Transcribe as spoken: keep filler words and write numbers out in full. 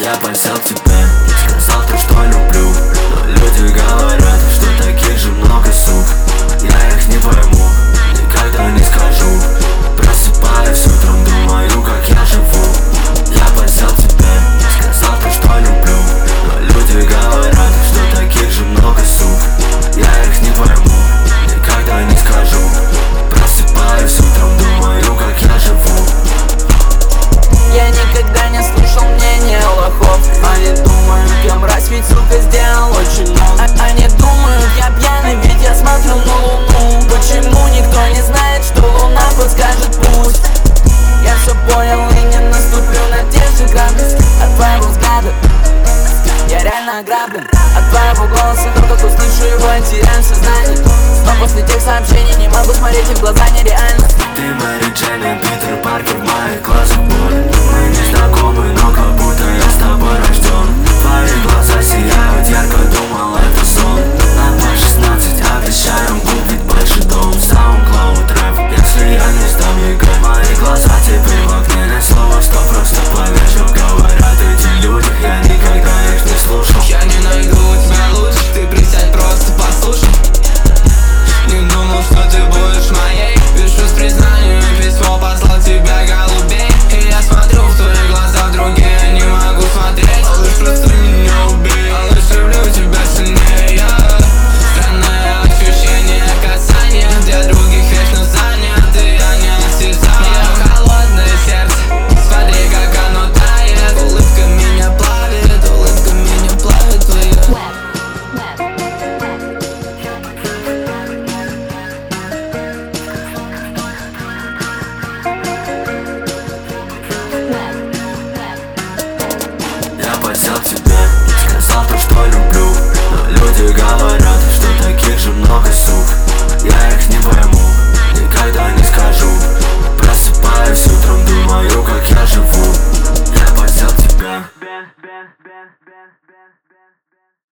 Я подсел к тебе, сказал то, что люблю, но люди говорят, что таких же много сук. Я их не пойму, никогда не скажу. Просыпаюсь утром, думаю, как я живу. Я подсел к тебе, сказал то, что люблю, но люди говорят, что таких же много сук. Я их не пойму, никогда не скажу. Просыпаюсь утром, думаю, как я живу. Я никогда не слушал мнения лохов. Они думают, я мразь, ведь, сука, сделал очень много. а Они думают, я пьяный, ведь я смотрю на луну. Почему никто не знает, что луна подскажет путь? Я все понял и не наступлю на те же грабли. От твоего взгляда я реально ограблен. От твоего голоса, только кто слышу его, я теряю сознание. Но после тех сообщений не могу смотреть и в глаза нереально. Ты Мэри Джейн, Питер Паркер, в моих глазах боль. Мы не знакомы, но как будто я с тобой рожден. Твои глаза сияют ярко, думал, это сон. Нам по шестнадцать, обещаем купить большой дом. SoundCloud рэп, если я не сдам ЕГЭ. Мои глаза теперь в окне, не слово, что просто поверь, что говорят эти люди. Я никогда их не слушал. Я не найду тебя лучше, ты присядь, просто послушай. Не думал, что ты будешь моей. Пишу с признанием, письмо послал тебя голубей. И я смотрю в твои глаза, в другие не могу смотреть. Малыш, просто меня убей, малыш, люблю тебя сильнее я. Странное ощущение касания, где других вечно занят, и я не осязаю. Холодное сердце, смотри, как оно тает. Улыбка меня плавит, улыбка меня плавит твоя. Я подсел к тебе, сказал то, что люблю, но люди говорят, что таких же много сук. Я их не пойму, никогда не скажу. Просыпаюсь утром, думаю, как я живу. Я подсел к тебе.